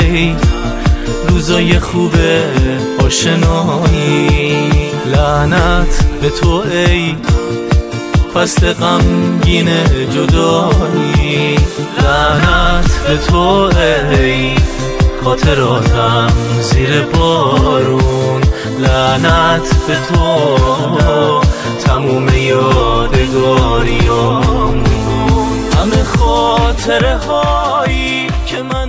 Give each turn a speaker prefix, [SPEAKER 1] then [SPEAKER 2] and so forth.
[SPEAKER 1] ای روزای خوب آشنایی، لعنت به تو ای فصل غمگین جدایی، لعنت به تو ای خاطراتم زیر بارون، لعنت به تو تموم یادگاریامون، همه خاطره هایی که من